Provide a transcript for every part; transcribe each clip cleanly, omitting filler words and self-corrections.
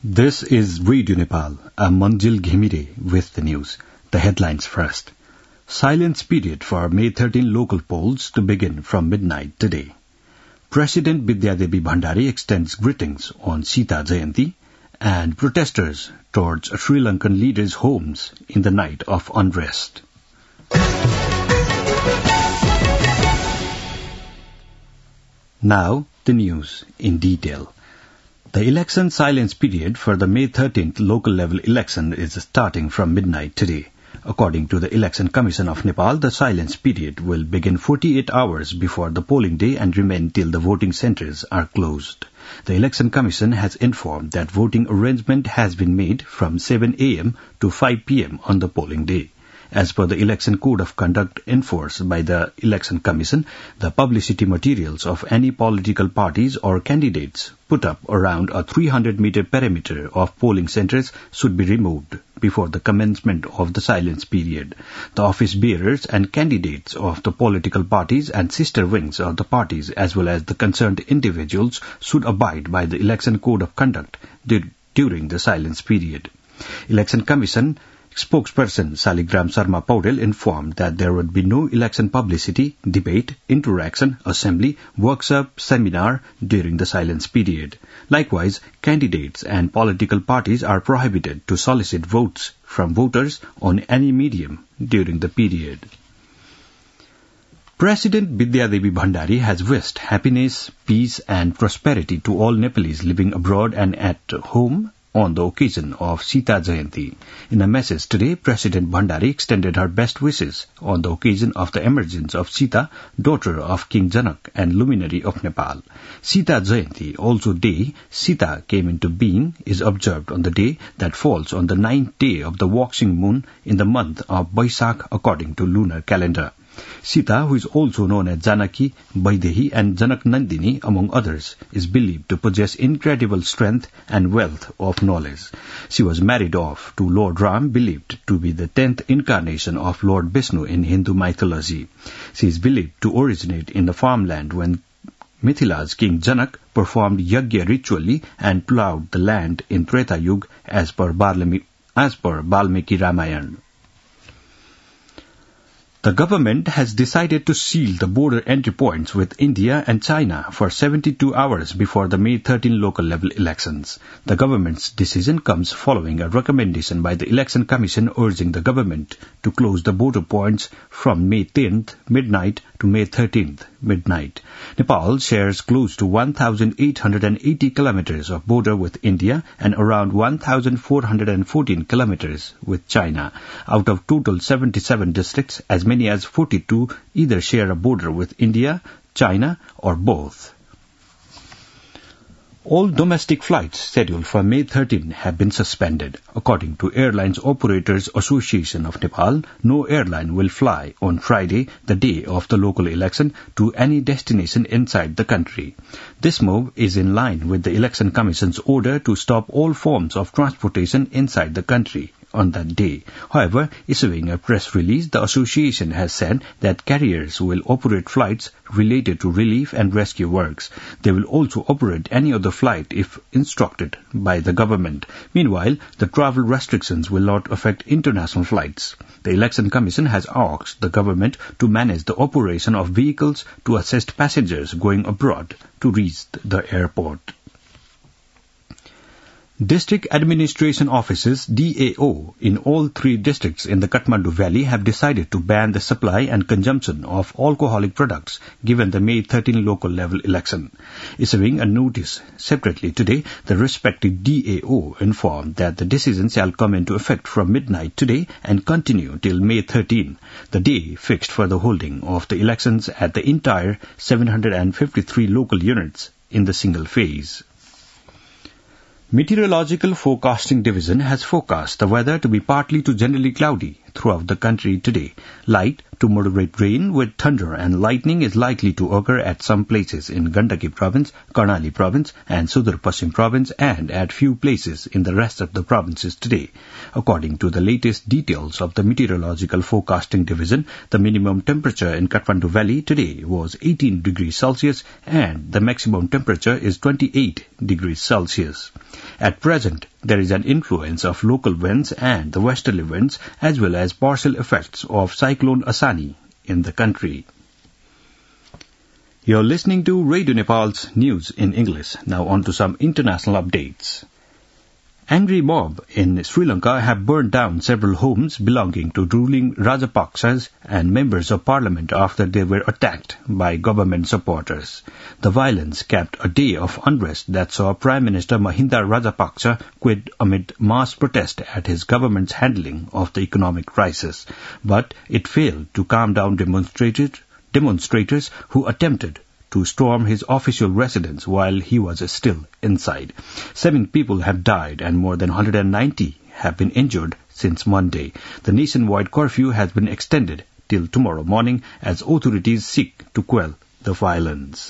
This is Radio Nepal. I'm Manjil Ghimire with the news. The headlines first. Silence period for May 13 local polls to begin from midnight today. President Vidyadevi Bhandari extends greetings on Sita Jayanti, and protesters towards Sri Lankan leaders' homes in the night of unrest. Now, the news in detail. The election silence period for the May 13th local level election is starting from midnight today. According to the Election Commission of Nepal, the silence period will begin 48 hours before the polling day and remain till the voting centres are closed. The Election Commission has informed that voting arrangement has been made from 7 a.m. to 5 p.m. on the polling day. As per the Election Code of Conduct enforced by the Election Commission, the publicity materials of any political parties or candidates put up around a 300-meter perimeter of polling centres should be removed before the commencement of the silence period. The office bearers and candidates of the political parties and sister wings of the parties as well as the concerned individuals should abide by the Election Code of Conduct during the silence period. Election Commission spokesperson Saligram Sharma Paudel informed that there would be no election publicity, debate, interaction, assembly, workshop, seminar during the silence period. Likewise, candidates and political parties are prohibited to solicit votes from voters on any medium during the period. President Vidyadevi Bhandari has wished happiness, peace and prosperity to all Nepalese living abroad and at home on the occasion of Sita Jayanti. In a message today, President Bhandari extended her best wishes on the occasion of the emergence of Sita, daughter of King Janak and luminary of Nepal. Sita Jayanti, also day Sita came into being, is observed on the day that falls on the 9th day of the waxing moon in the month of Baisakh according to lunar calendar. Sita, who is also known as Janaki, Vaidehi and Janak Nandini, among others, is believed to possess incredible strength and wealth of knowledge. She was married off to Lord Ram, believed to be the 10th incarnation of Lord Vishnu in Hindu mythology. She is believed to originate in the farmland when Mithila's King Janak performed yajna ritually and ploughed the land in Treta Yuga as per Valmiki Ramayana. The government has decided to seal the border entry points with India and China for 72 hours before the May 13 local level elections. The government's decision comes following a recommendation by the Election Commission urging the government to close the border points from May 10th midnight to May 13th midnight. Nepal shares close to 1,880 kilometers of border with India and around 1,414 kilometers with China. Out of total 77 districts, as many as 42 either share a border with India, China, or both. All domestic flights scheduled for May 13 have been suspended. According to Airlines Operators Association of Nepal, no airline will fly on Friday, the day of the local election, to any destination inside the country. This move is in line with the Election Commission's order to stop all forms of transportation inside the country on that day. However, issuing a press release, the association has said that carriers will operate flights related to relief and rescue works. They will also operate any other flight if instructed by the government. Meanwhile, the travel restrictions will not affect international flights. The Election Commission has asked the government to manage the operation of vehicles to assist passengers going abroad to reach the airport. District Administration Offices, DAO, in all 3 districts in the Kathmandu Valley have decided to ban the supply and consumption of alcoholic products given the May 13 local level election. Issuing a notice separately today, the respective DAO informed that the decision shall come into effect from midnight today and continue till May 13, the day fixed for the holding of the elections at the entire 753 local units in the single phase. Meteorological Forecasting Division has forecast the weather to be partly to generally cloudy throughout the country today. Light to moderate rain with thunder and lightning is likely to occur at some places in Gandaki Province, Karnali Province and Sudur Paschim Province and at few places in the rest of the provinces today. According to the latest details of the Meteorological Forecasting Division, the minimum temperature in Kathmandu Valley today was 18 degrees Celsius and the maximum temperature is 28 degrees Celsius. At present, there is an influence of local winds and the westerly winds as well as partial effects of Cyclone Asani in the country. You're listening to Radio Nepal's news in English. Now on to some international updates. Angry mob in Sri Lanka have burned down several homes belonging to ruling Rajapaksas and members of parliament after they were attacked by government supporters. The violence capped a day of unrest that saw Prime Minister Mahinda Rajapaksa quit amid mass protest at his government's handling of the economic crisis. But it failed to calm down demonstrators who attempted to storm his official residence while he was still inside. 7 people have died and more than 190 have been injured since Monday. The nationwide curfew has been extended till tomorrow morning as authorities seek to quell the violence.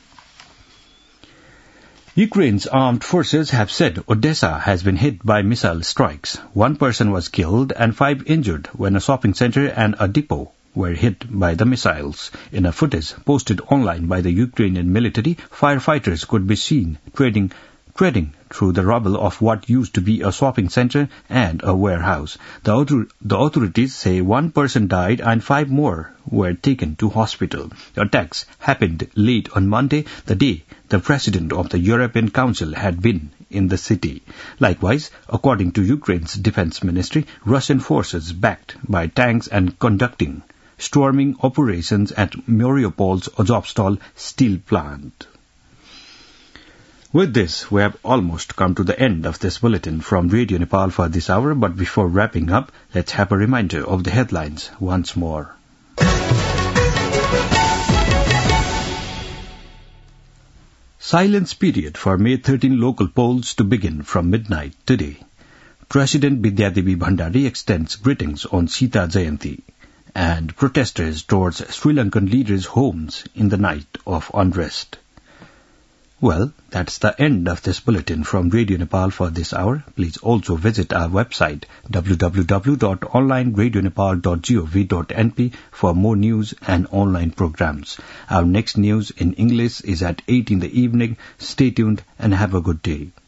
Ukraine's armed forces have said Odessa has been hit by missile strikes. 1 person was killed and 5 injured when a shopping center and a depot were hit by the missiles. In a footage posted online by the Ukrainian military, firefighters could be seen treading through the rubble of what used to be a shopping center and a warehouse. The authorities say 1 person died and 5 more were taken to hospital. The attacks happened late on Monday, the day the president of the European Council had been in the city. Likewise, according to Ukraine's defense ministry, Russian forces backed by tanks and conducting storming operations at Mariupol's Azovstal steel plant. With this, we have almost come to the end of this bulletin from Radio Nepal for this hour, but before wrapping up, let's have a reminder of the headlines once more. Silence period for May 13 local polls to begin from midnight today. President Vidyadevi Bhandari extends greetings on Sita Jayanti. And protesters towards Sri Lankan leaders' homes in the night of unrest. Well, that's the end of this bulletin from Radio Nepal for this hour. Please also visit our website www.onlineradionepal.gov.np for more news and online programs. Our next news in English is at 8 in the evening. Stay tuned and have a good day.